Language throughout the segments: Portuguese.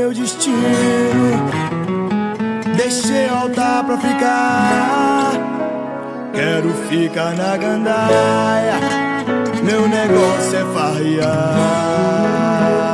meu destino, deixei altar pra ficar. Quero ficar na gandaia, meu negócio é farrear.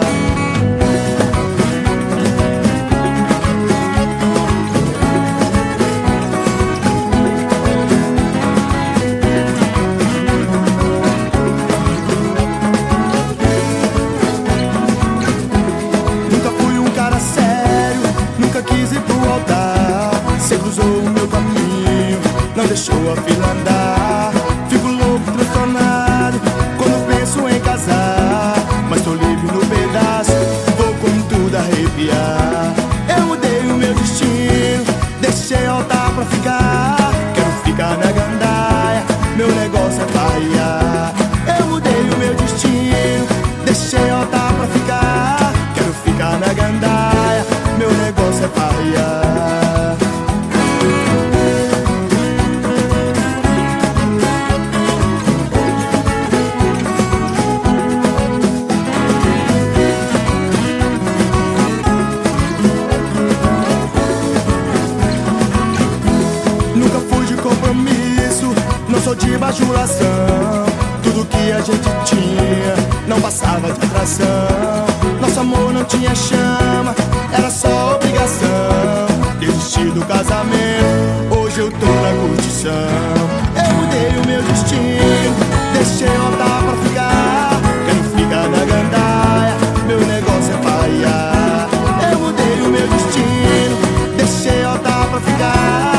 Nunca fui um cara sério, nunca quis ir pro altar. Cê cruzou o meu caminho, não deixou a fila andar. Fico louco, transtornado, quando penso em casar. Mas tô livre no pedaço, vou com tudo arrepiar. Eu mudei o meu destino, deixei altar pra ficar. Quero ficar na gandaia, meu negócio é farrear. Eu mudei o meu destino, deixei altar pra ficar. Quero ficar na gandaia, meu negócio é farrear. Nunca fui de compromisso, não sou de bajulação. Tudo que a gente tinha não passava de atração. Nosso amor não tinha chama, era só obrigação. Desisti do casamento, hoje eu tô na curtição. Eu mudei o meu destino, deixei altar pra ficar. Quero ficar na gandaia, meu negócio é farrear. Eu mudei o meu destino, deixei altar pra ficar.